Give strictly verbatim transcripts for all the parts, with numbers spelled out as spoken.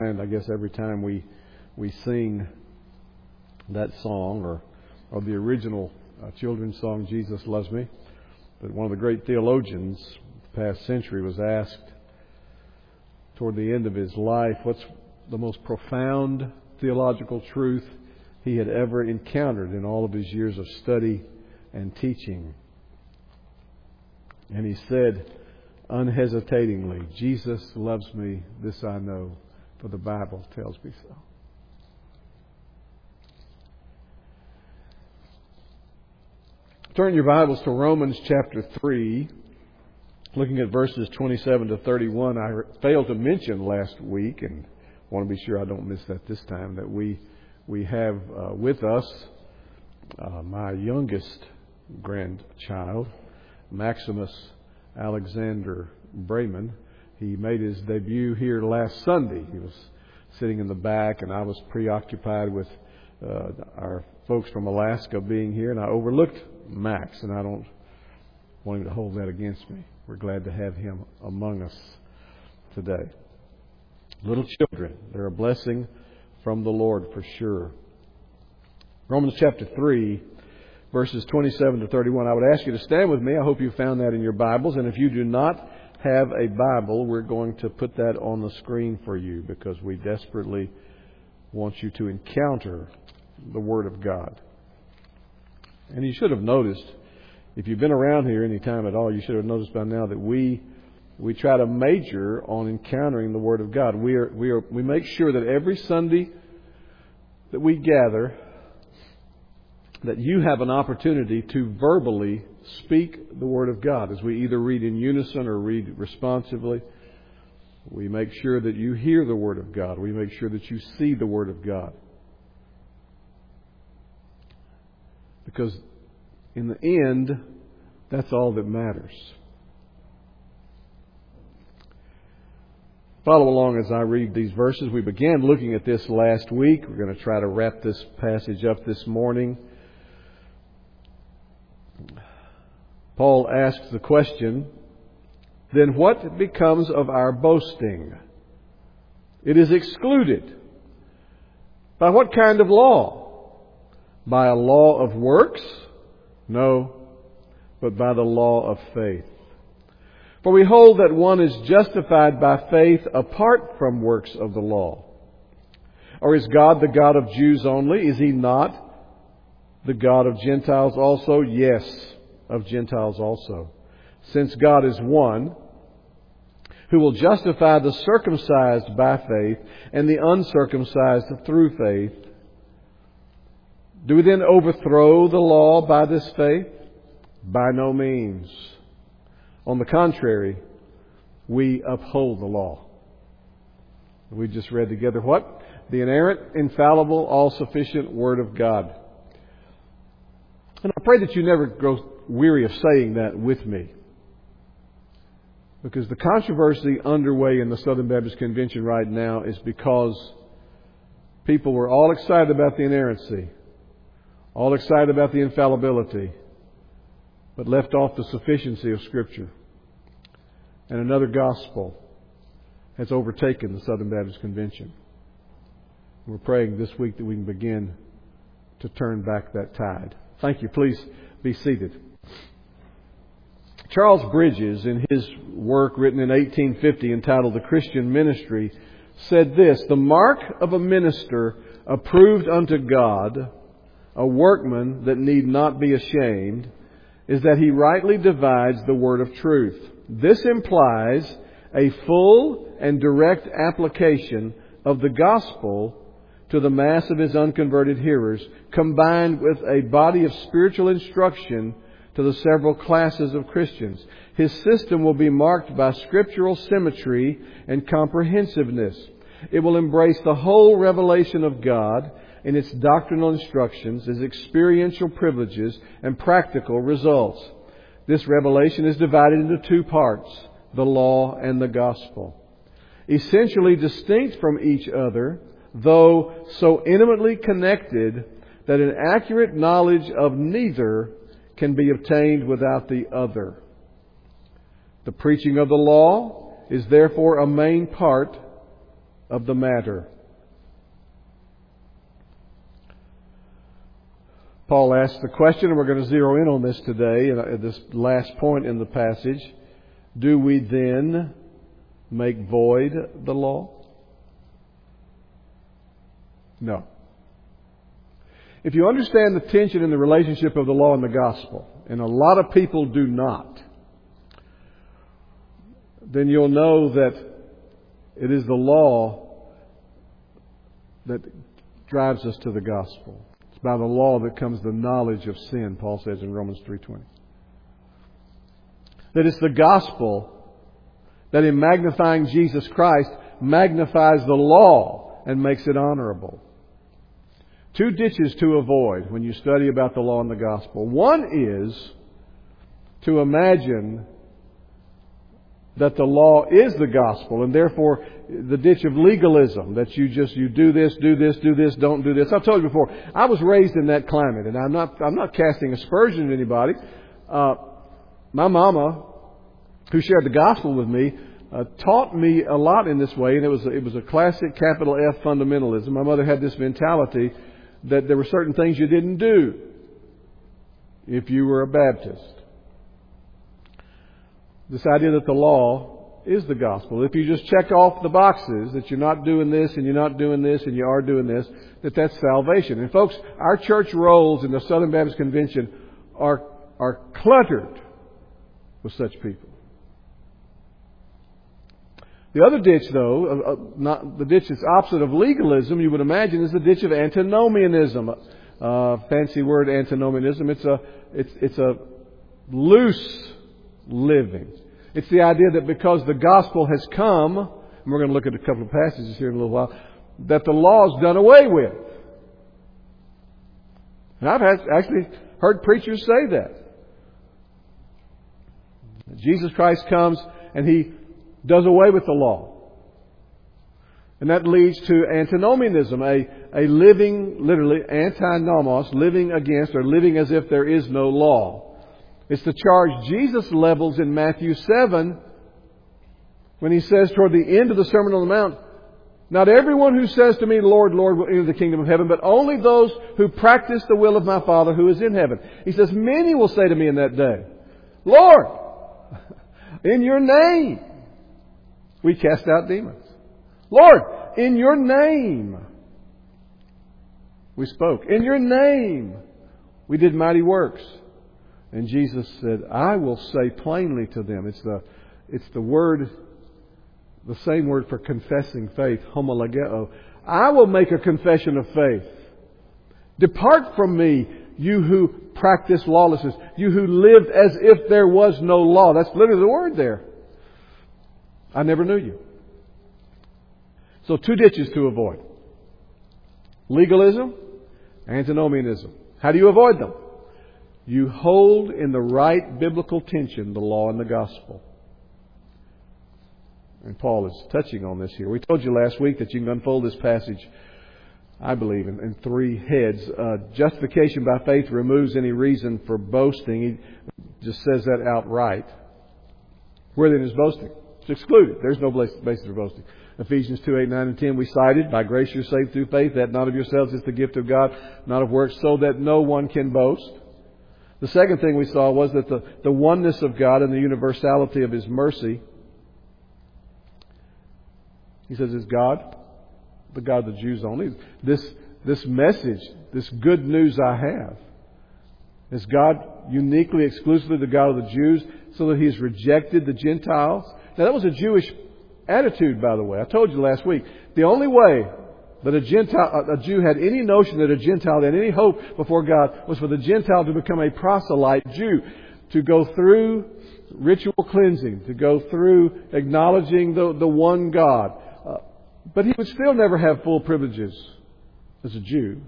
And I guess every time we we sing that song, or or the original uh, children's song, Jesus Loves Me, that one of the great theologians of the past century was asked toward the end of his life, what's the most profound theological truth he had ever encountered in all of his years of study and teaching. And he said unhesitatingly, Jesus loves me, this I know, for the Bible tells me so. Turn your Bibles to Romans chapter three, looking at verses twenty-seven to thirty-one. I failed to mention last week, and want to be sure I don't miss that this time, that we we have uh, with us uh, my youngest grandchild, Maximus Alexander Brayman. He made his debut here last Sunday. He was sitting in the back, and I was preoccupied with uh, our folks from Alaska being here, and I overlooked Max, and I don't want him to hold that against me. We're glad to have him among us today. Little children, they're a blessing from the Lord for sure. Romans chapter three, verses twenty-seven to thirty-one. I would ask you to stand with me. I hope you found that in your Bibles. And if you do not have a Bible, we're going to put that on the screen for you, because we desperately want you to encounter the Word of God. And you should have noticed, if you've been around here any time at all, you should have noticed by now that we we try to major on encountering the Word of God. We are we are we make sure that every Sunday that we gather, that you have an opportunity to verbally speak the Word of God. As we either read in unison or read responsively, we make sure that you hear the Word of God. We make sure that you see the Word of God. Because in the end, that's all that matters. Follow along as I read these verses. We began looking at this last week. We're going to try to wrap this passage up this morning. Paul asks the question, then what becomes of our boasting? It is excluded. By what kind of law? By a law of works? No, but by the law of faith. For we hold that one is justified by faith apart from works of the law. Or is God the God of Jews only? Is He not the God of Gentiles also? Yes, of Gentiles also. Since God is one, who will justify the circumcised by faith and the uncircumcised through faith. Do we then overthrow the law by this faith? By no means. On the contrary, we uphold the law. We just read together what? The inerrant, infallible, all-sufficient Word of God. And I pray that you never grow weary of saying that with me. Because the controversy underway in the Southern Baptist Convention right now is because people were all excited about the inerrancy, all excited about the infallibility, but left off the sufficiency of Scripture. And another gospel has overtaken the Southern Baptist Convention. We're praying this week that we can begin to turn back that tide. Thank you. Please be seated. Charles Bridges, in his work written in eighteen fifty entitled The Christian Ministry, said this: the mark of a minister approved unto God, a workman that need not be ashamed, is that he rightly divides the word of truth. This implies a full and direct application of the gospel to the mass of his unconverted hearers, combined with a body of spiritual instruction to the several classes of Christians. His system will be marked by scriptural symmetry and comprehensiveness. It will embrace the whole revelation of God in its doctrinal instructions, its experiential privileges, and practical results. This revelation is divided into two parts, the law and the gospel. Essentially distinct from each other, though so intimately connected that an accurate knowledge of neither can be obtained without the other. The preaching of the law is therefore a main part of the matter. Paul asks the question, and we're going to zero in on this today, at this last point in the passage. Do we then make void the law? No. If you understand the tension in the relationship of the law and the gospel, and a lot of people do not, then you'll know that it is the law that drives us to the gospel. It's by the law that comes the knowledge of sin, Paul says in Romans three twenty. That it's the gospel that in magnifying Jesus Christ magnifies the law and makes it honorable. Two ditches to avoid when you study about the law and the gospel. One is to imagine that the law is the gospel, and therefore the ditch of legalism, that you just, you do this, do this, do this, don't do this. I've told you before, I was raised in that climate, and I'm not, I'm not casting aspersion at anybody. Uh, my mama, who shared the gospel with me, uh, taught me a lot in this way, and it was, it was a classic capital F fundamentalism. My mother had this mentality that there were certain things you didn't do if you were a Baptist. This idea that the law is the gospel. If you just check off the boxes that you're not doing this and you're not doing this and you are doing this, that that's salvation. And folks, our church rolls in the Southern Baptist Convention are, are cluttered with such people. The other ditch, though, uh, not the ditch that's opposite of legalism, you would imagine, is the ditch of antinomianism. Uh, fancy word, antinomianism. It's a it's it's a loose living. It's the idea that because the gospel has come, and we're going to look at a couple of passages here in a little while, that the law is done away with. And I've actually heard preachers say that. Jesus Christ comes and He does away with the law. And that leads to antinomianism, a, a living, literally, antinomos, living against or living as if there is no law. It's the charge Jesus levels in Matthew seven when He says toward the end of the Sermon on the Mount, not everyone who says to me, Lord, Lord, will enter the kingdom of heaven, but only those who practice the will of my Father who is in heaven. He says, many will say to me in that day, Lord, in your name we cast out demons. Lord, in your name we spoke. In your name we did mighty works. And Jesus said, I will say plainly to them. It's the, it's the word, the same word for confessing faith, homologeo. I will make a confession of faith. Depart from me, you who practice lawlessness. You who lived as if there was no law. That's literally the word there. I never knew you. So two ditches to avoid. Legalism, antinomianism. How do you avoid them? You hold in the right biblical tension the law and the gospel. And Paul is touching on this here. We told you last week that you can unfold this passage, I believe, in, in three heads. Uh, justification by faith removes any reason for boasting. He just says that outright. Where then is boasting? It's excluded. There's no basis for boasting. Ephesians two, eight, nine, and ten we cited. By grace you're saved through faith, that not of yourselves is the gift of God, not of works, so that no one can boast. The second thing we saw was that the, the oneness of God and the universality of His mercy. He says, is God the God of the Jews only? This, this message, this good news I have, is God uniquely, exclusively the God of the Jews, so that He's rejected the Gentiles? Now that was a Jewish attitude, by the way. I told you last week. The only way that a Gentile, a Jew had any notion that a Gentile had any hope before God was for the Gentile to become a proselyte Jew, to go through ritual cleansing, to go through acknowledging the, the one God. Uh, but he would still never have full privileges as a Jew.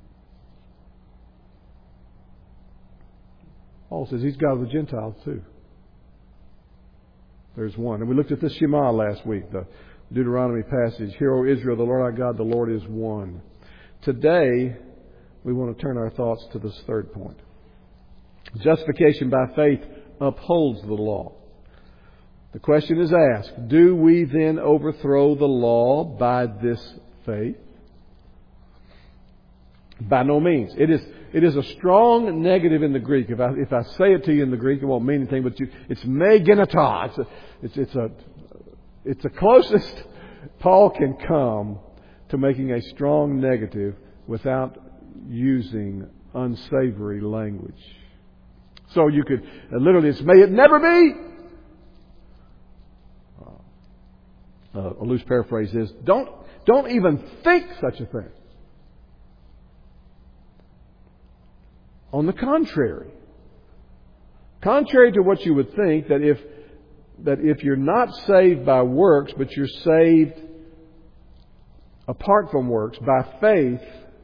Paul says He's God of the Gentiles too. There's one. And we looked at the Shema last week, the Deuteronomy passage. Hear, O Israel, the Lord our God, the Lord is one. Today, we want to turn our thoughts to this third point. Justification by faith upholds the law. The question is asked, do we then overthrow the law by this faith? By no means. It is it is a strong negative in the Greek. If I if I say it to you in the Greek, it won't mean anything. But you, it's me geneta. It's a, it's it's a it's the closest Paul can come to making a strong negative without using unsavory language. So you could uh, literally, it's may it never be. Uh, a loose paraphrase is don't don't even think such a thing. On the contrary, contrary to what you would think, that if that if you're not saved by works, but you're saved apart from works by faith,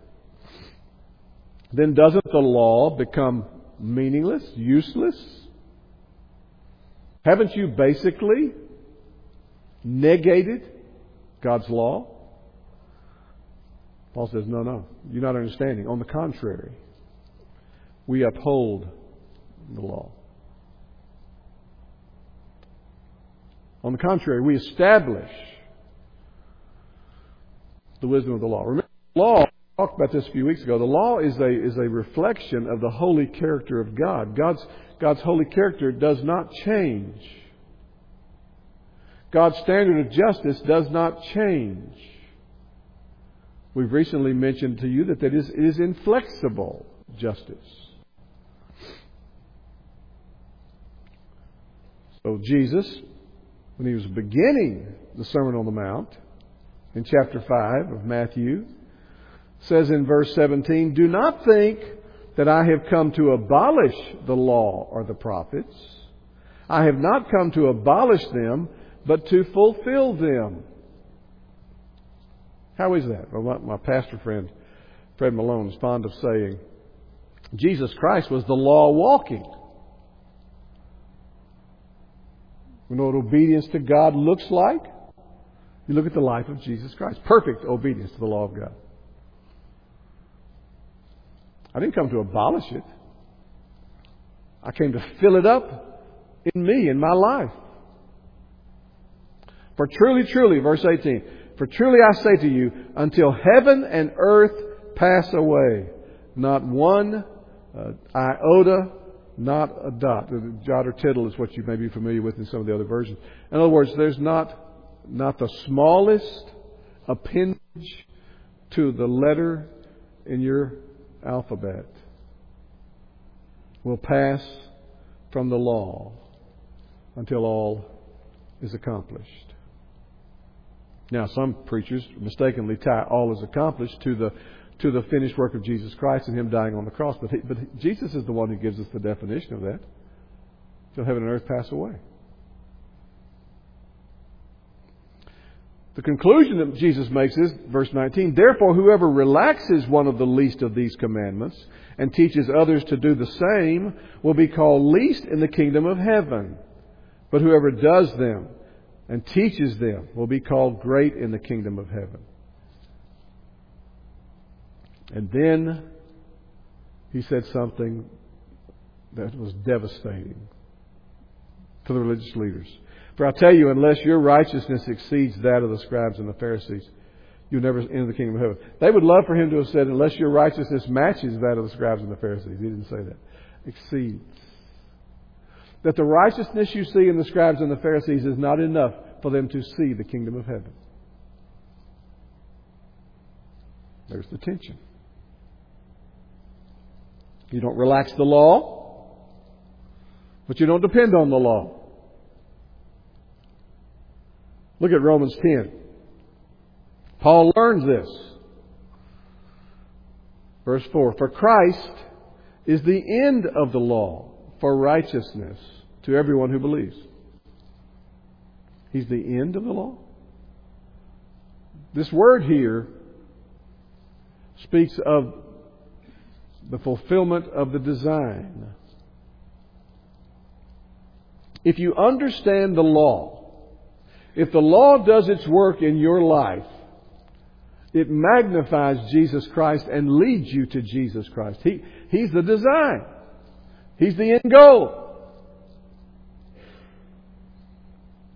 then doesn't the law become meaningless, useless? Haven't you basically negated God's law? Paul says, no, no, you're not understanding. On the contrary, we uphold the law. On the contrary, we establish the wisdom of the law. Remember, the law, I talked about this a few weeks ago, the law is a is a reflection of the holy character of God. God's God's holy character does not change. God's standard of justice does not change. We've recently mentioned to you that it is, it is inflexible justice. So Jesus, when He was beginning the Sermon on the Mount, in chapter five of Matthew, says in verse seventeen, "Do not think that I have come to abolish the law or the prophets. I have not come to abolish them, but to fulfill them." How is that? Well, my, my pastor friend, Fred Malone, is fond of saying, Jesus Christ was the law walking. You know what obedience to God looks like? You look at the life of Jesus Christ. Perfect obedience to the law of God. I didn't come to abolish it. I came to fill it up in me, in my life. For truly, truly, verse eighteen, for truly I say to you, until heaven and earth pass away, not one uh, iota, not a dot. The jot or tittle is what you may be familiar with in some of the other versions. In other words, there's not not the smallest appendage to the letter in your alphabet will pass from the law until all is accomplished. Now, some preachers mistakenly tie all is accomplished to the to the finished work of Jesus Christ and Him dying on the cross. But, he, but Jesus is the one who gives us the definition of that. Till heaven and earth pass away. The conclusion that Jesus makes is, verse nineteen, therefore whoever relaxes one of the least of these commandments and teaches others to do the same will be called least in the kingdom of heaven. But whoever does them and teaches them will be called great in the kingdom of heaven. And then He said something that was devastating to the religious leaders. For I tell you, unless your righteousness exceeds that of the scribes and the Pharisees, you'll never enter the kingdom of heaven. They would love for Him to have said, unless your righteousness matches that of the scribes and the Pharisees. He didn't say that. Exceeds. That the righteousness you see in the scribes and the Pharisees is not enough for them to see the kingdom of heaven. There's the tension. You don't relax the law, but you don't depend on the law. Look at Romans ten. Paul learns this. Verse four. For Christ is the end of the law for righteousness to everyone who believes. He's the end of the law. This word here speaks of the fulfillment of the design. If you understand the law, if the law does its work in your life, it magnifies Jesus Christ and leads you to Jesus Christ. He, he's the design. He's the end goal.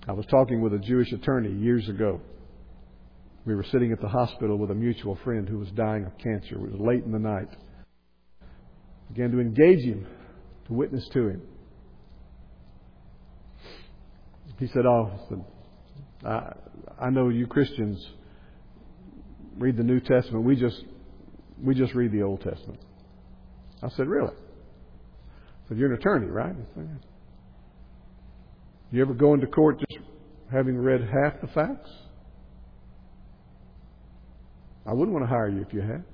I was talking with a Jewish attorney years ago. We were sitting at the hospital with a mutual friend who was dying of cancer. It was late in the night. I began to engage him, to witness to him. He said, oh, I, I know you Christians read the New Testament. We just we just read the Old Testament. I said, really? I said, you're an attorney, right? He said, yeah. You ever go into court just having read half the facts? I wouldn't want to hire you if you had.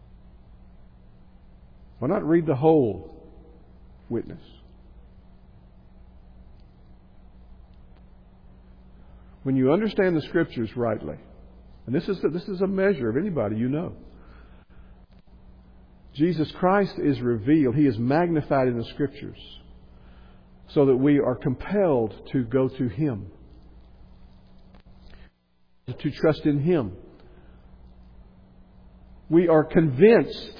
Why not read the whole witness? When you understand the Scriptures rightly, and this is, this is a measure of anybody you know, Jesus Christ is revealed. He is magnified in the Scriptures so that we are compelled to go to Him, to trust in Him. We are convinced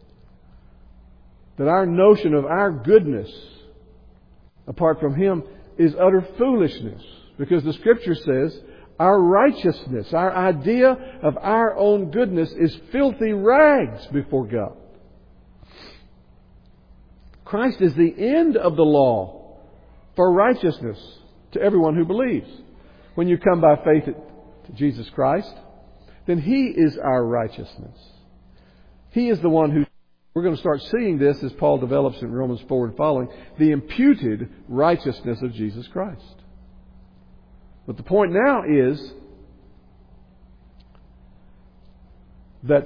that our notion of our goodness apart from Him is utter foolishness, because the Scripture says our righteousness, our idea of our own goodness is filthy rags before God. Christ is the end of the law for righteousness to everyone who believes. When you come by faith to Jesus Christ, then He is our righteousness. He is the one who, we're going to start seeing this as Paul develops in Romans four and following, the imputed righteousness of Jesus Christ. But the point now is that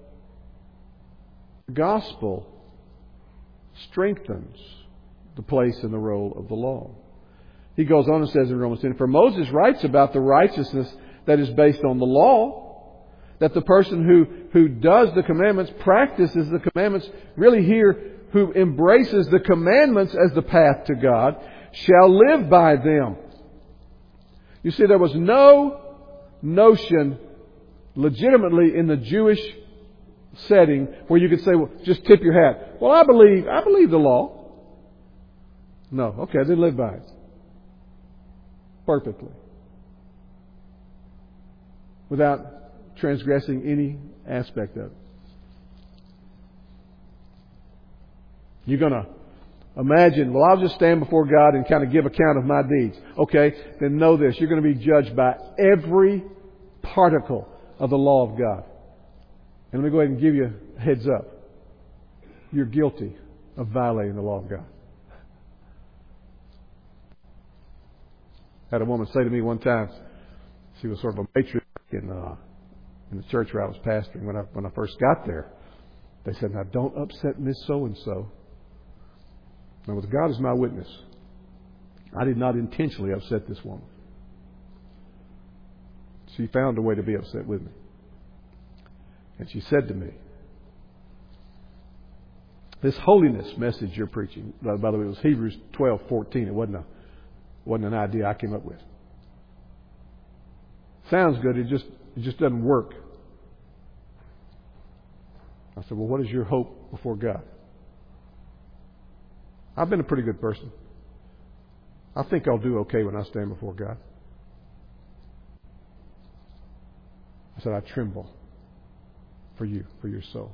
the gospel strengthens the place and the role of the law. He goes on and says in Romans ten, for Moses writes about the righteousness that is based on the law, that the person who, who does the commandments, practices the commandments, really here, who embraces the commandments as the path to God, shall live by them. You see, there was no notion legitimately in the Jewish setting where you could say, well, just tip your hat. Well, I believe, I believe the law. No, okay, they live by it. Perfectly. Without transgressing any aspect of it. You're going to imagine, well, I'll just stand before God and kind of give account of my deeds. Okay, then know this. You're going to be judged by every particle of the law of God. And let me go ahead and give you a heads up. You're guilty of violating the law of God. I had a woman say to me one time, she was sort of a matron in, uh, in the church where I was pastoring when I, when I first got there. They said, now don't upset Miss So-and-so. Now, with God as my witness, I did not intentionally upset this woman. She found a way to be upset with me. And she said to me, this holiness message you're preaching, by the way, it was Hebrews twelve fourteen. It wasn't, a, wasn't an idea I came up with. Sounds good, it just, it just doesn't work. I said, well, what is your hope before God? I've been a pretty good person. I think I'll do okay when I stand before God. I said, I tremble for you, for your soul.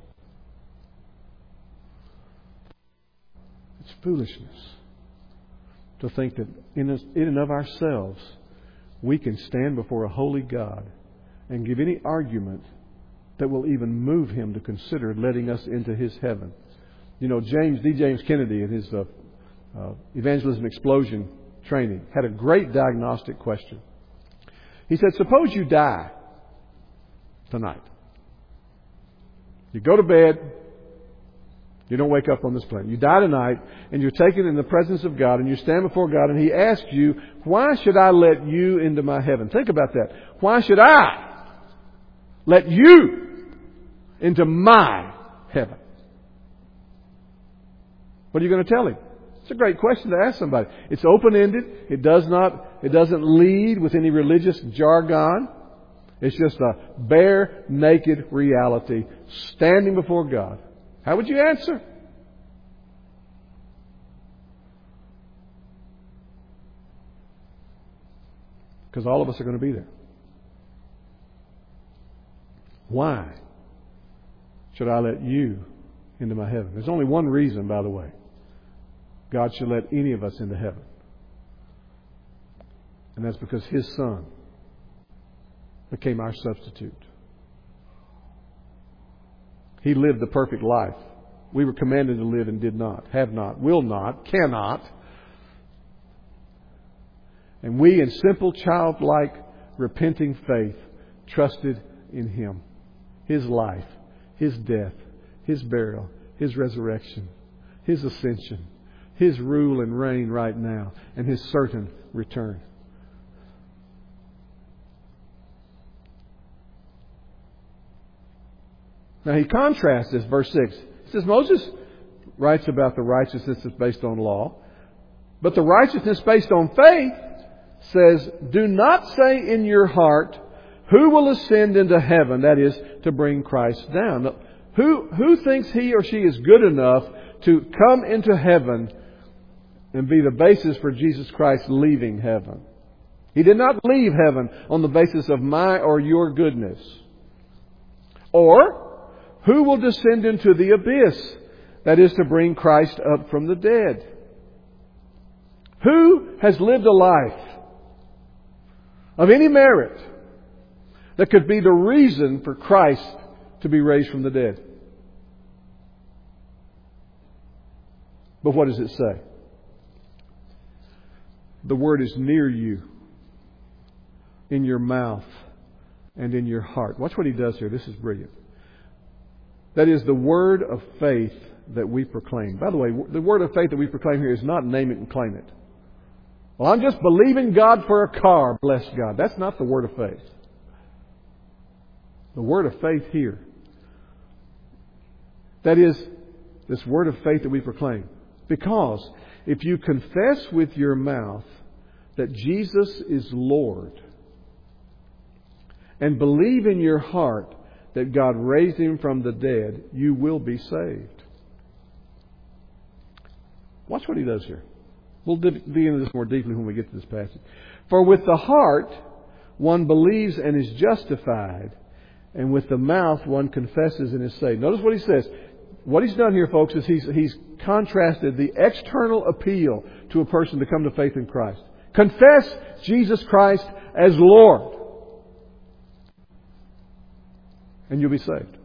It's foolishness to think that in and of ourselves we can stand before a holy God and give any argument that will even move Him to consider letting us into His heaven. You know, James, D. James Kennedy, in his uh, uh, Evangelism Explosion training, had a great diagnostic question. He said, suppose you die tonight. You go to bed. You don't wake up on this planet. You die tonight, and you're taken in the presence of God, and you stand before God, and He asks you, why should I let you into my heaven? Think about that. Why should I let you into my heaven? What are you going to tell Him? It's a great question to ask somebody. It's open-ended. It does not, it doesn't lead with any religious jargon. It's just a bare, naked reality standing before God. How would you answer? Because all of us are going to be there. Why should I let you into my heaven? There's only one reason, by the way, God should let any of us into heaven. And that's because His Son became our substitute. He lived the perfect life. We were commanded to live and did not, have not, will not, cannot. And we, in simple, childlike, repenting faith, trusted in Him. His life, His death, His burial, His resurrection, His ascension, His rule and reign right now, and His certain return. Now he contrasts this, verse six. He says, Moses writes about the righteousness that's based on law, but the righteousness based on faith says, do not say in your heart, who will ascend into heaven? That is, to bring Christ down. Now, who, who thinks he or she is good enough to come into heaven and be the basis for Jesus Christ leaving heaven? He did not leave heaven on the basis of my or your goodness. Or, who will descend into the abyss? That is, to bring Christ up from the dead. Who has lived a life of any merit that could be the reason for Christ to be raised from the dead? But what does it say? The Word is near you, in your mouth and in your heart. Watch what he does here. This is brilliant. That is the word of faith that we proclaim. By the way, the word of faith that we proclaim here is not name it and claim it. Well, I'm just believing God for a car. Bless God. That's not the word of faith. The word of faith here. That is this word of faith that we proclaim. Because if you confess with your mouth that Jesus is Lord and believe in your heart that God raised Him from the dead, you will be saved. Watch what he does here. We'll dig into this more deeply when we get to this passage. For with the heart one believes and is justified, and with the mouth one confesses and is saved. Notice what he says. What he's done here, folks, is he's, he's contrasted the external appeal to a person to come to faith in Christ. Confess Jesus Christ as Lord, and you'll be saved.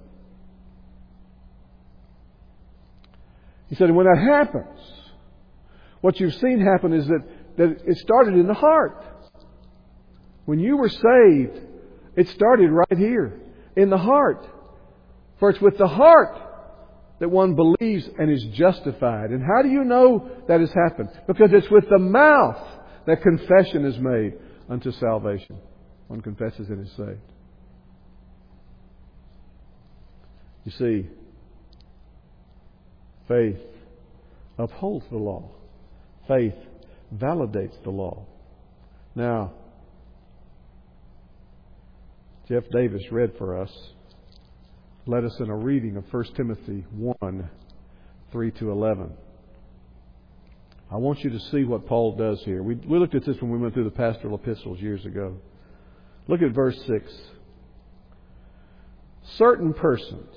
He said, and when that happens, what you've seen happen is that, that it started in the heart. When you were saved, it started right here, in the heart. For it's with the heart that one believes and is justified. And how do you know that has happened? Because it's with the mouth that confession is made unto salvation. One confesses and is saved. You see, faith upholds the law. Faith validates the law. Now, Jeff Davis read for us, led us in a reading of First Timothy one, three to eleven. I want you to see what Paul does here. We, we looked at this when we went through the pastoral epistles years ago. Look at verse six. Certain persons,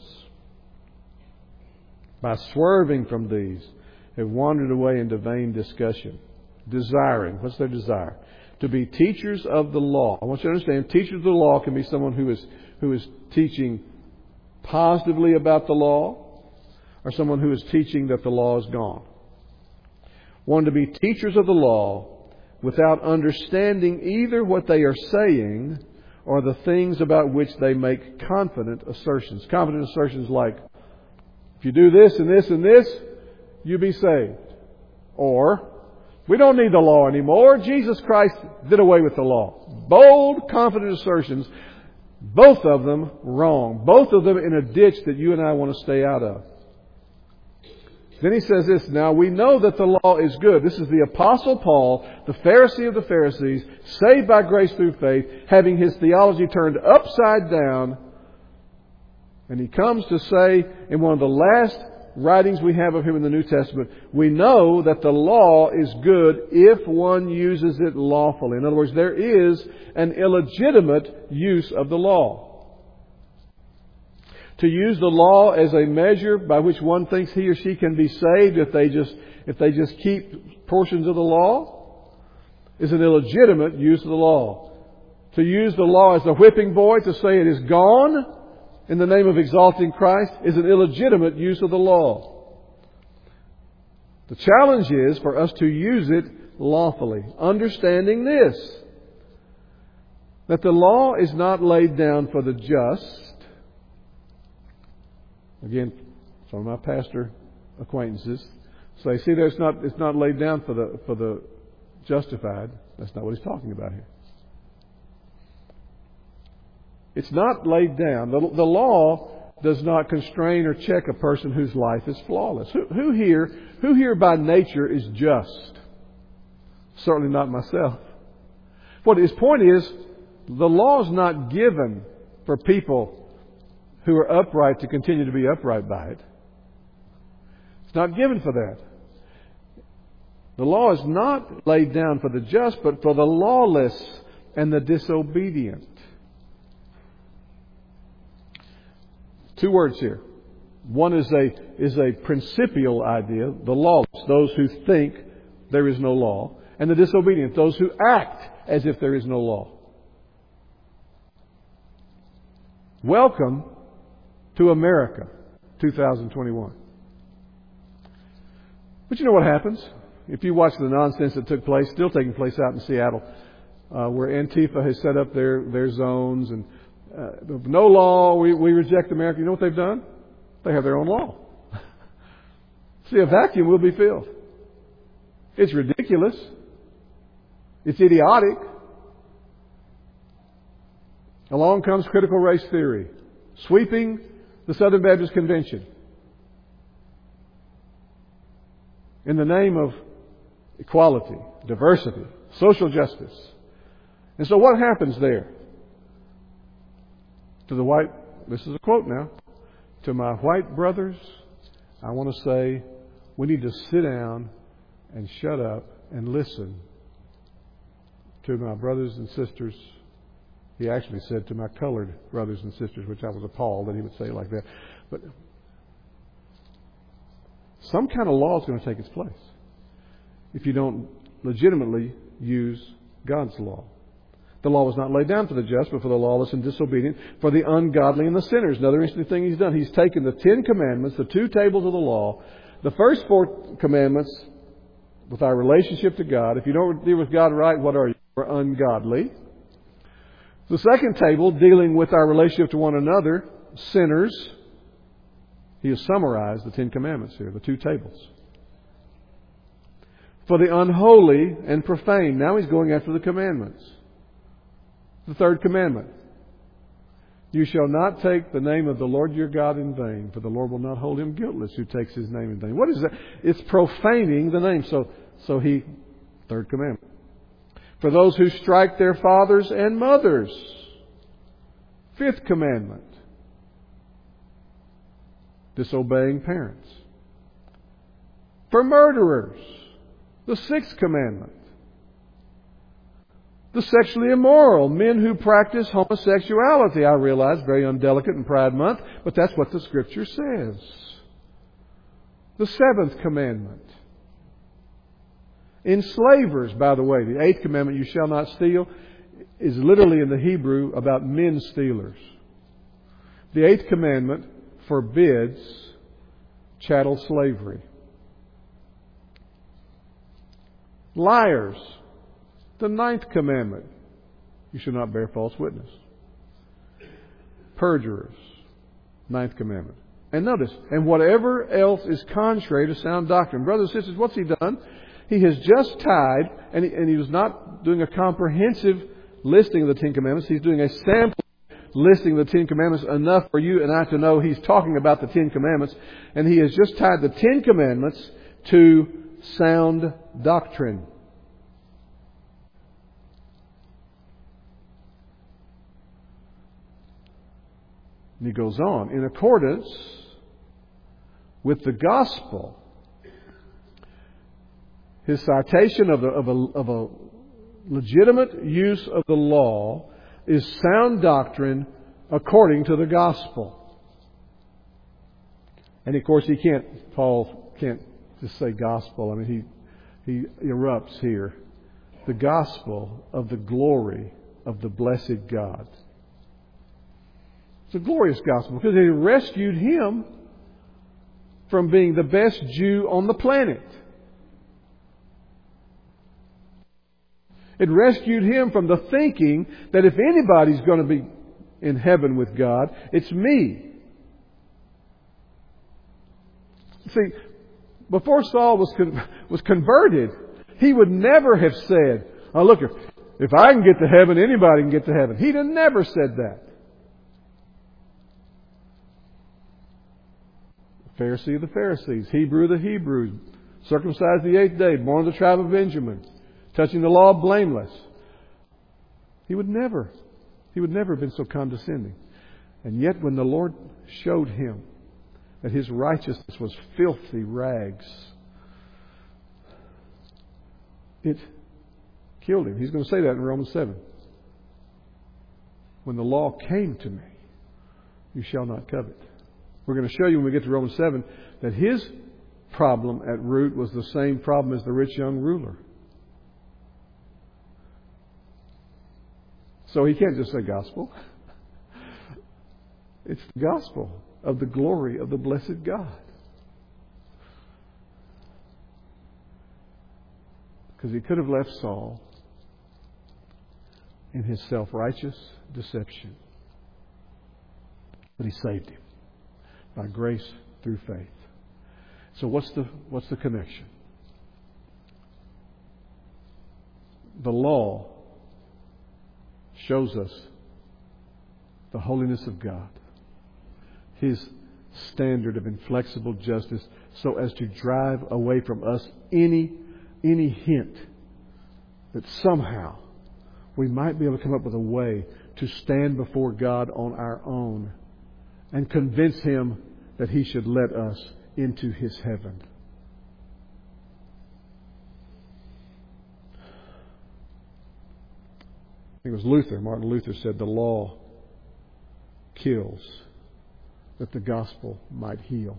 by swerving from these, have wandered away into vain discussion, desiring, what's their desire? To be teachers of the law. I want you to understand, teachers of the law can be someone who is who is teaching positively about the law, or someone who is teaching that the law is gone. One to be teachers of the law without understanding either what they are saying or the things about which they make confident assertions. Confident assertions like, if you do this and this and this, you'll be saved. Or, we don't need the law anymore. Jesus Christ did away with the law. Bold, confident assertions. Both of them wrong. Both of them in a ditch that you and I want to stay out of. Then he says this, now we know that the law is good. This is the Apostle Paul, the Pharisee of the Pharisees, saved by grace through faith, having his theology turned upside down. And he comes to say in one of the last writings we have of Him in the New Testament, we know that the law is good if one uses it lawfully. In other words, there is an illegitimate use of the law. To use the law as a measure by which one thinks he or she can be saved if they just if they just keep portions of the law is an illegitimate use of the law. To use the law as a whipping boy to say it is gone in the name of exalting Christ is an illegitimate use of the law. The challenge is for us to use it lawfully, understanding this, that the law is not laid down for the just. Again, some of my pastor acquaintances say, see, there's not, it's not laid down for the, for the justified. That's not what he's talking about here. It's not laid down. The, the law does not constrain or check a person whose life is flawless. Who, who here, who here by nature is just? Certainly not myself. What his point is, the law is not given for people who are upright to continue to be upright by it. It's not given for that. The law is not laid down for the just, but for the lawless and the disobedient. Two words here. One is a is a principial idea, the lawless, those who think there is no law, and the disobedient, those who act as if there is no law. Welcome to America, two thousand twenty-one. But you know what happens? If you watch the nonsense that took place, still taking place out in Seattle, uh, where Antifa has set up their, their zones and uh, no law, we, we reject America. You know what they've done? They have their own law. See, a vacuum will be filled. It's ridiculous. It's idiotic. Along comes critical race theory, sweeping the Southern Baptist Convention in the name of equality, diversity, social justice. And so what happens there? To the white, this is a quote now, to my white brothers, I want to say, we need to sit down and shut up and listen to my brothers and sisters. He actually said to my colored brothers and sisters, which I was appalled that he would say it like that. But some kind of law is going to take its place if you don't legitimately use God's law. The law was not laid down for the just, but for the lawless and disobedient, for the ungodly and the sinners. Another interesting thing He's done. He's taken the Ten Commandments, the two tables of the law, the first four commandments with our relationship to God. If you don't deal with God right, what are you? You're ungodly. The second table, dealing with our relationship to one another, sinners. He has summarized the Ten Commandments here, the two tables. For the unholy and profane. Now He's going after the commandments. The third commandment. You shall not take the name of the Lord your God in vain, for the Lord will not hold him guiltless who takes His name in vain. What is that? It's profaning the name. So, so he, third commandment. For those who strike their fathers and mothers. Fifth commandment. Disobeying parents. For murderers. The sixth commandment. The sexually immoral, men who practice homosexuality. I realize, very undelicate in Pride Month, but that's what the Scripture says. The seventh commandment. Enslavers, by the way, the eighth commandment, you shall not steal, is literally in the Hebrew about men stealers. The eighth commandment forbids chattel slavery. Liars. The ninth commandment. You shall not bear false witness. Perjurers. Ninth commandment. And notice, and whatever else is contrary to sound doctrine. Brothers and sisters, what's He done? He has just tied, and he, and he was not doing a comprehensive listing of the Ten Commandments. He's doing a sample listing of the Ten Commandments, enough for you and I to know He's talking about the Ten Commandments. And He has just tied the Ten Commandments to sound doctrine. And he goes on, in accordance with the gospel. His citation of, the, of, a, of a legitimate use of the law is sound doctrine according to the gospel. And of course, he can't, Paul can't just say gospel. I mean, he, he erupts here. The gospel of the glory of the blessed God. It's a glorious gospel because it rescued him from being the best Jew on the planet. It rescued him from the thinking that if anybody's going to be in heaven with God, it's me. See, before Saul was con- was converted, he would never have said, "Oh, look, if, if I can get to heaven, anybody can get to heaven." He'd have never said that. Pharisee of the Pharisees, Hebrew of the Hebrews, circumcised the eighth day, born of the tribe of Benjamin, touching the law blameless. He would never, he would never have been so condescending. And yet when the Lord showed him that his righteousness was filthy rags, it killed him. He's going to say that in Romans seven. When the law came to me, you shall not covet. We're going to show you when we get to Romans seven that his problem at root was the same problem as the rich young ruler. So he can't just say gospel. It's the gospel of the glory of the blessed God. Because he could have left Saul in his self-righteous deception. But he saved him by grace through faith. So what's the what's the connection? The law shows us the holiness of God, His standard of inflexible justice, so as to drive away from us any any hint that somehow we might be able to come up with a way to stand before God on our own and convince Him that He should let us into His heaven. I think it was Luther. Martin Luther said the law kills that the gospel might heal.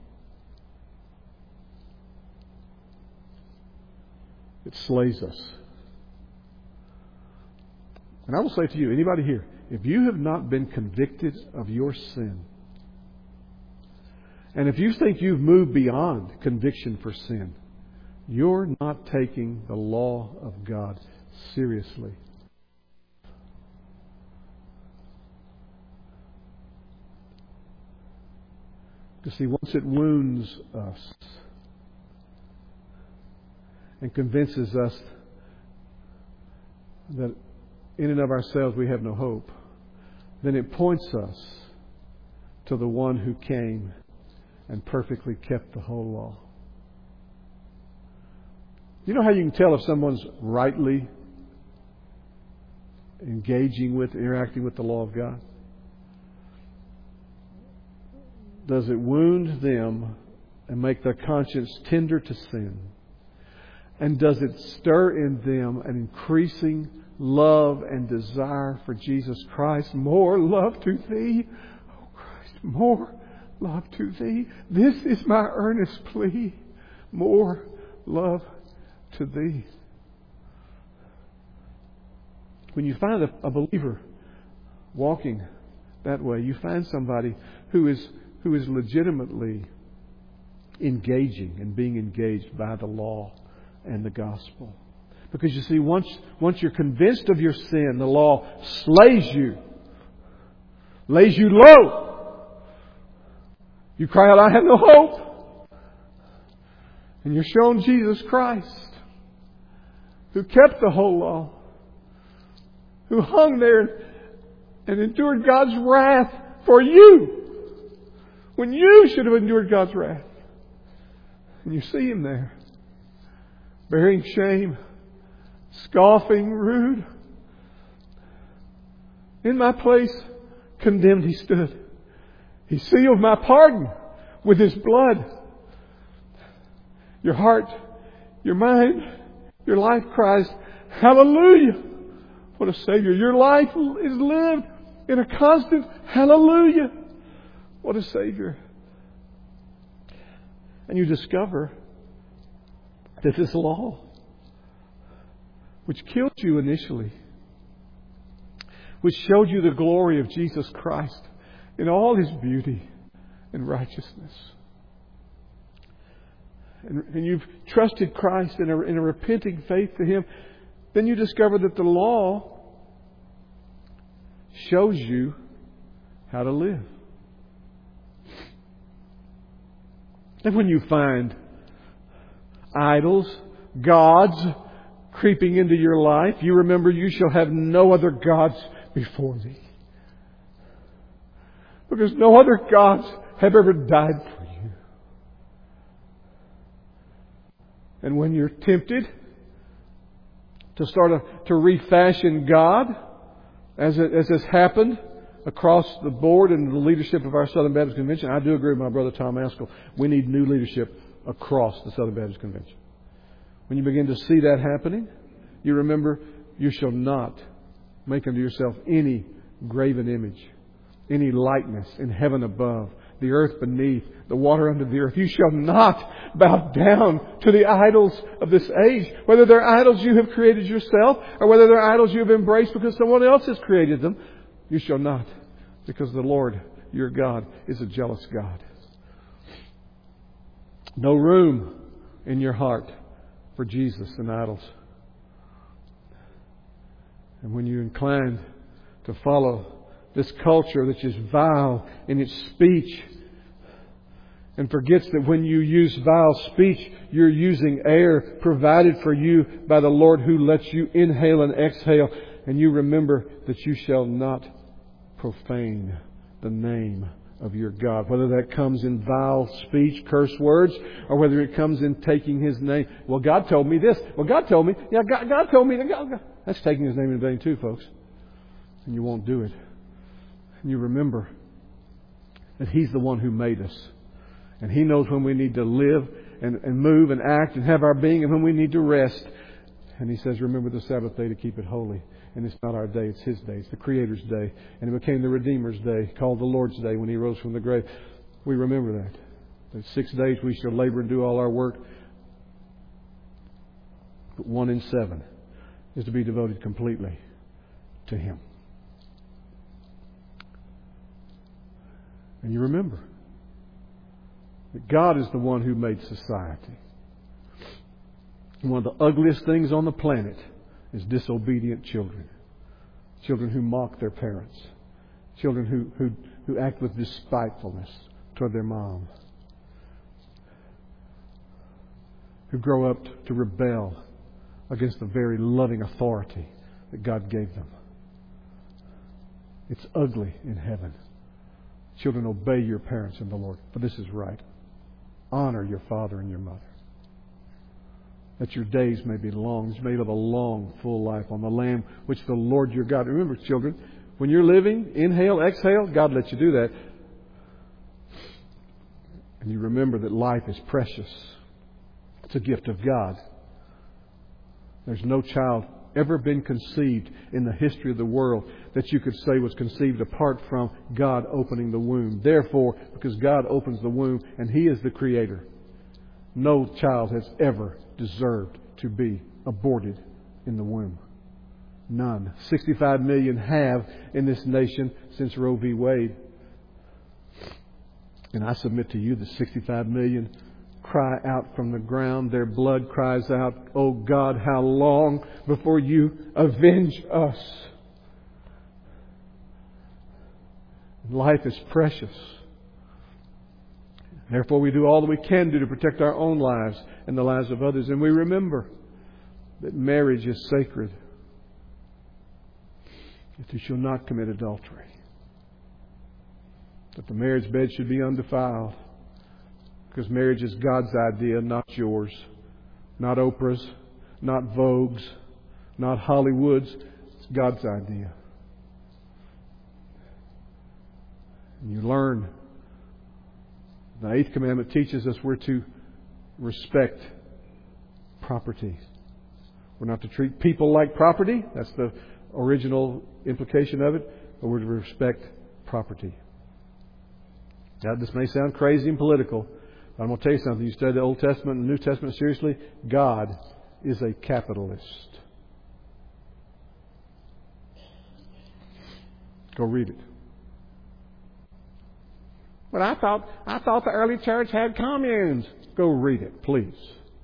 It slays us. And I will say to you, anybody here, if you have not been convicted of your sin, and if you think you've moved beyond conviction for sin, you're not taking the law of God seriously. Because see, once it wounds us and convinces us that in and of ourselves we have no hope, then it points us to the one who came and perfectly kept the whole law. You know how you can tell if someone's rightly engaging with, interacting with the law of God? Does it wound them and make their conscience tender to sin? And does it stir in them an increasing love and desire for Jesus Christ? More love to Thee, oh Christ, more love to Thee. This is my earnest plea. More love to Thee. When you find a, a believer walking that way, you find somebody who is who is legitimately engaging and being engaged by the law and the gospel. Because you see, once once you're convinced of your sin, the law slays you, lays you low. You cry out, I have no hope. And you're shown Jesus Christ, who kept the whole law, who hung there and endured God's wrath for you, when you should have endured God's wrath. And you see Him there, bearing shame, scoffing, rude. In my place, condemned He stood. He sealed my pardon with His blood. Your heart, your mind, your life cries, hallelujah! What a Savior. Your life is lived in a constant hallelujah. What a Savior. And you discover that this law, which killed you initially, which showed you the glory of Jesus Christ in all His beauty and righteousness, and, and you've trusted Christ in a, in a repenting faith to Him, then you discover that the law shows you how to live. And when you find idols, gods, creeping into your life, you remember you shall have no other gods before thee. Because no other gods have ever died for you. And when you're tempted to start a, to refashion God, as it, as has happened across the board in the leadership of our Southern Baptist Convention, I do agree with my brother Tom Askell. We need new leadership across the Southern Baptist Convention. When you begin to see that happening, you remember, you shall not make unto yourself any graven image, any likeness in heaven above, the earth beneath, the water under the earth. You shall not bow down to the idols of this age, whether they're idols you have created yourself or whether they're idols you have embraced because someone else has created them. You shall not, because the Lord, your God, is a jealous God. No room in your heart for Jesus and idols. And when you incline to follow this culture that is vile in its speech and forgets that when you use vile speech, you're using air provided for you by the Lord who lets you inhale and exhale, and you remember that you shall not profane the name of your God. Whether that comes in vile speech, curse words, or whether it comes in taking His name. Well, God told me this. Well, God told me. Yeah, God, God told me. God, God. That's taking His name in vain too, folks. And you won't do it. And you remember that He's the one who made us. And He knows when we need to live and, and move and act and have our being and when we need to rest. And He says, remember the Sabbath day to keep it holy. And it's not our day, it's His day. It's the Creator's day. And it became the Redeemer's day, called the Lord's day when He rose from the grave. We remember that. That six days we shall labor and do all our work. But one in seven is to be devoted completely to Him. And you remember that God is the one who made society. And one of the ugliest things on the planet is disobedient children. Children who mock their parents. Children who, who, who act with despitefulness toward their mom. Who grow up to rebel against the very loving authority that God gave them. It's ugly in heaven. Children, obey your parents in the Lord, for this is right. Honor your father and your mother, that your days may be long. It's made of a long, full life on the land which the Lord your God. Remember, children, when you're living, inhale, exhale, God lets you do that. And you remember that life is precious. It's a gift of God. There's no child ever been conceived in the history of the world that you could say was conceived apart from God opening the womb. Therefore, because God opens the womb and He is the Creator, no child has ever deserved to be aborted in the womb. None. sixty-five million have in this nation since Roe v. Wade. And I submit to you that sixty-five million cry out from the ground. Their blood cries out, "Oh God, how long before you avenge us?" Life is precious. Therefore, we do all that we can do to protect our own lives and the lives of others. And we remember that marriage is sacred. That you shall not commit adultery. That the marriage bed should be undefiled. Because marriage is God's idea, not yours. Not Oprah's, not Vogue's, not Hollywood's. It's God's idea. And you learn. The eighth commandment teaches us we're to respect property. We're not to treat people like property. That's the original implication of it. But we're to respect property. Now, this may sound crazy and political, but I'm going to tell you something. You study the Old Testament and the New Testament seriously, God is a capitalist. Go read it. But I thought I thought the early church had communes. Go read it, please.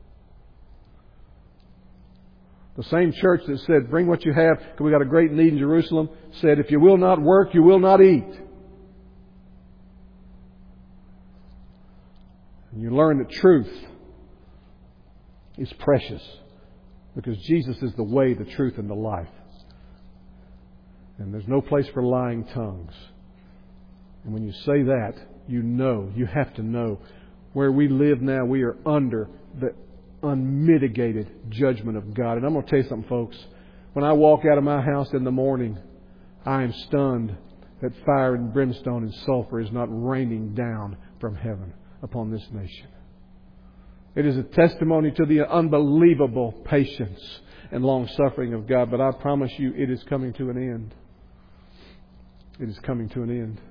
The same church that said, bring what you have, because we got a great need in Jerusalem, said, if you will not work, you will not eat. And you learn that truth is precious, because Jesus is the way, the truth, and the life. And there's no place for lying tongues. And when you say that, you know, you have to know, where we live now, we are under the unmitigated judgment of God. And I'm going to tell you something, folks. When I walk out of my house in the morning, I am stunned that fire and brimstone and sulfur is not raining down from heaven upon this nation. It is a testimony to the unbelievable patience and long-suffering of God. But I promise you, it is coming to an end. It is coming to an end.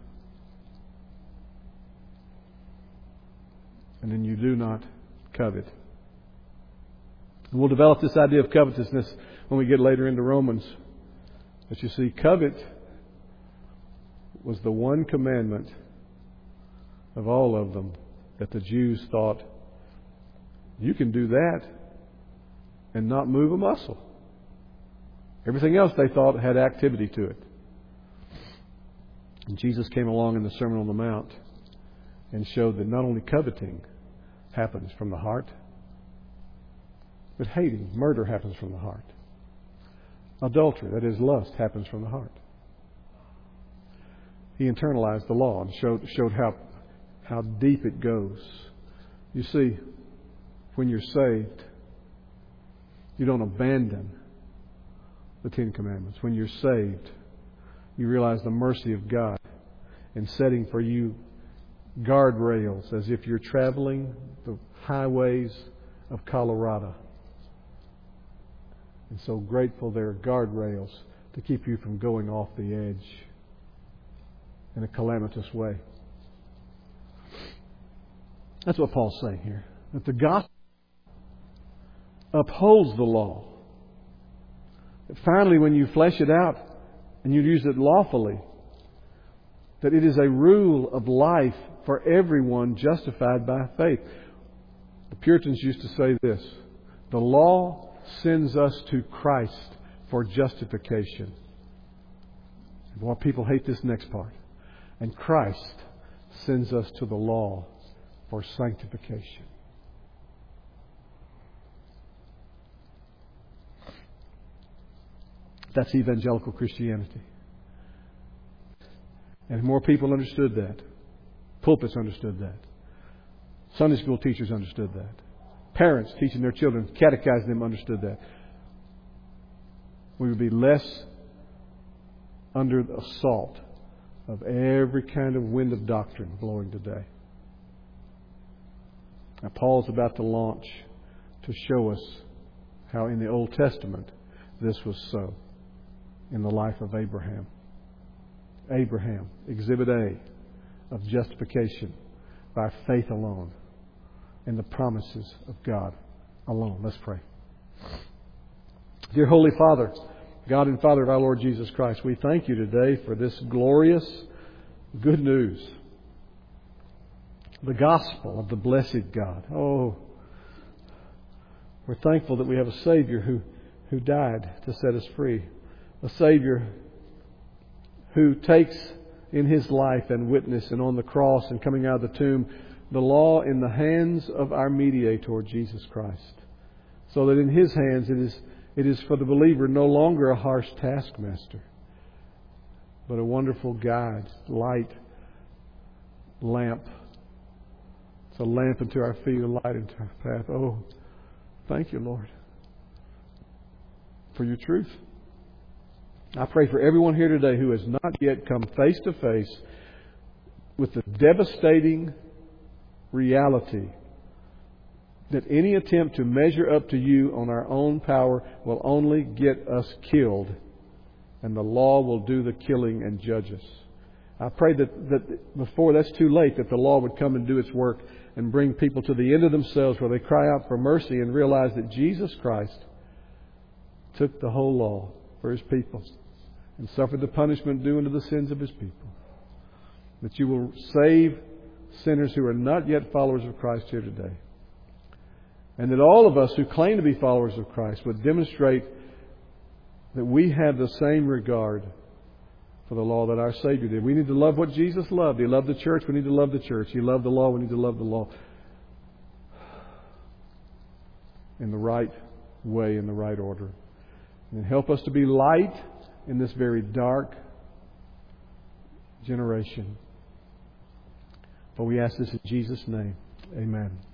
And then you do not covet. And we'll develop this idea of covetousness when we get later into Romans. But you see, covet was the one commandment of all of them that the Jews thought, you can do that and not move a muscle. Everything else they thought had activity to it. And Jesus came along in the Sermon on the Mount and showed that not only coveting happens from the heart, but hating, murder happens from the heart. Adultery, that is lust, happens from the heart. He internalized the law and showed, showed how, how deep it goes. You see, when you're saved, you don't abandon the Ten Commandments. When you're saved, you realize the mercy of God in setting for you guardrails as if you're traveling the highways of Colorado. And so grateful there are guardrails to keep you from going off the edge in a calamitous way. That's what Paul's saying here. That the gospel upholds the law. That finally, when you flesh it out and you use it lawfully, that it is a rule of life for everyone justified by faith. The Puritans used to say this: the law sends us to Christ for justification. Boy, people hate this next part. And Christ sends us to the law for sanctification. That's evangelical Christianity. And if more people understood that, pulpits understood that, Sunday school teachers understood that, parents teaching their children, catechizing them understood that, we would be less under the assault of every kind of wind of doctrine blowing today. Now, Paul's about to launch to show us how in the Old Testament this was so in the life of Abraham. Abraham, Exhibit A of justification by faith alone and the promises of God alone. Let's pray. Dear Holy Father, God and Father of our Lord Jesus Christ, we thank you today for this glorious good news. The gospel of the blessed God. Oh, we're thankful that we have a Savior who, who died to set us free. A Savior who takes in His life and witness and on the cross and coming out of the tomb the law in the hands of our mediator, Jesus Christ. So that in His hands it is it is for the believer no longer a harsh taskmaster, but a wonderful guide, light, lamp. It's a lamp unto our feet, a light into our path. Oh, thank you, Lord, for your truth. I pray for everyone here today who has not yet come face to face with the devastating reality that any attempt to measure up to you on our own power will only get us killed, and the law will do the killing and judge us. I pray that, that before that's too late, that the law would come and do its work and bring people to the end of themselves where they cry out for mercy and realize that Jesus Christ took the whole law for His people and suffered the punishment due unto the sins of His people. That you will save sinners who are not yet followers of Christ here today. And that all of us who claim to be followers of Christ would demonstrate that we have the same regard for the law that our Savior did. We need to love what Jesus loved. He loved the church. We need to love the church. He loved the law. We need to love the law in the right way, in the right order. And help us to be light in this very dark generation. For we ask this in Jesus' name. Amen.